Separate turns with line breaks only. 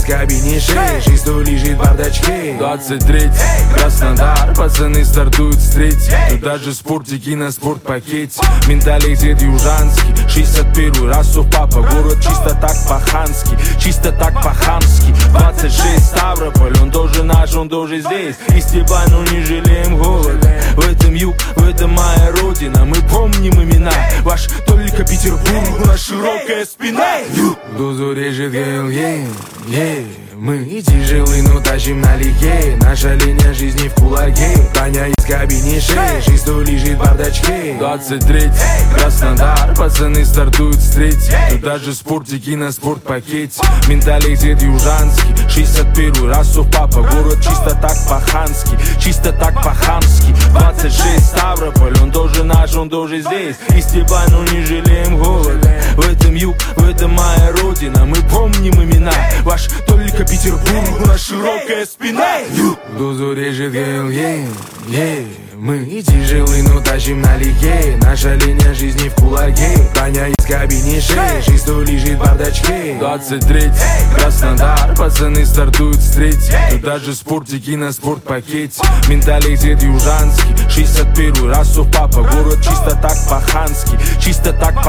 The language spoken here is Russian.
кабине 6, 6 лежит в бардачке. 23 Краснодар, пацаны стартуют с 3. Тут даже спортики на спортпакете. Менталитет южанский, 61 расов папа. Город чисто так по-хански, чисто так по-хамски. 26 Ставрополь, он тоже наш, он тоже здесь. И Степан, но не жалеем голода. В этом юг, в этом моя родина. Мы помним имена, ваш только Петербург, у нас широкая спина. Дозу режет ГЛГ, мы тяжелые, но тащим налегке. Наша линия жизни в кулаке. Таня из кабине 6, 6 лежит в бардачке. 23 Краснодар, пацаны стартуют с 3. Тут даже спортики на спортпакете. Менталитет южанский, 61 расов папа. Город чисто так по-хански, чисто так по-хамски. 26 Ставрополь, он тоже наш, он тоже здесь. И Степан, но не жалеем голода. В этом юг, в этом моя родина. Мы помним имена, ваш только Петербург, у нас широкая спина. Дозу режет ГЛГ, мы тяжелые, но тащим налегке. Наша линия жизни в кулаке. Таня из кабине 6, 6 лежит в бардачке. 23 Краснодар, пацаны стартуют с 3. Тут даже спортики на спортпакете. Менталитет южанский, 61 расов папа. Город чисто так по-хански, чисто так по